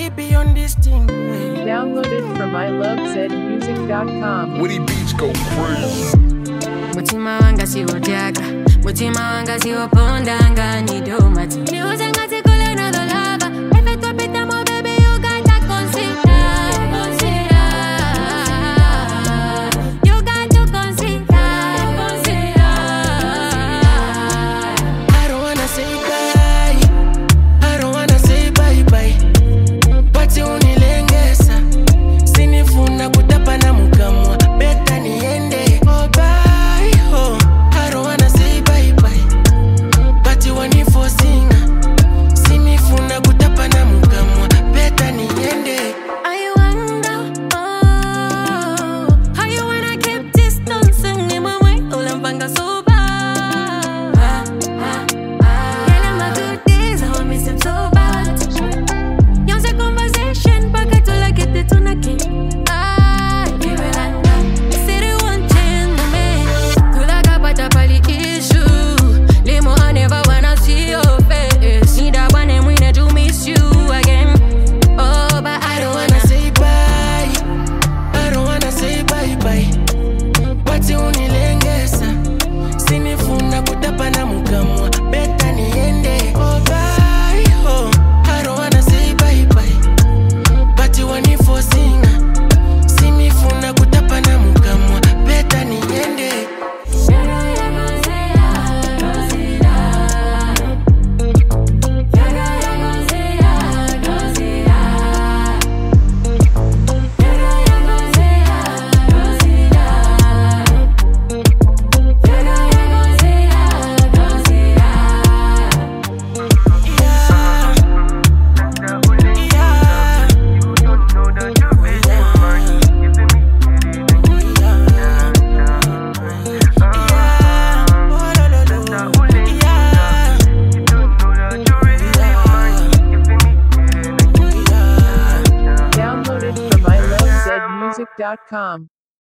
baby on this thing. Downloaded from ilovezmusic.com. Woody Beats go crazy. Mutima wanga siwotaka, mutima wanga siwopondanga ni domati. Niuze ngati kule na dolava, efe topita mo baby you gotta consider. You got to consider. I don't wanna say bye, I don't wanna say bye bye. Pati unilengesa, sinifuna kutapa na mukamwa, beta niende. Oh bye, oh, I don't wanna say bye bye. Pati wanifosinga, sinifuna kutapa na mukamwa, beta niende. I wonder, how you wanna keep distance in my mind? Ulampanga soba. Yelling my good days, I miss him so bad. Young say conversation, packet to like it to na king. You will end up. City one change me. Kula pata pali issue. Limo I never wanna see your face. Need that one and we need to miss you again. Oh, but I don't wanna Say bye, I don't wanna say bye bye. Pati unilengesa, sinifuna kutapa na mukamwa, beta niende. Oh bye, oh, I don't wanna say bye bye. Pati wanifosinga, sinifuna kutapa na mukamwa, beta niende. Downloaded from ilovezmusic.com.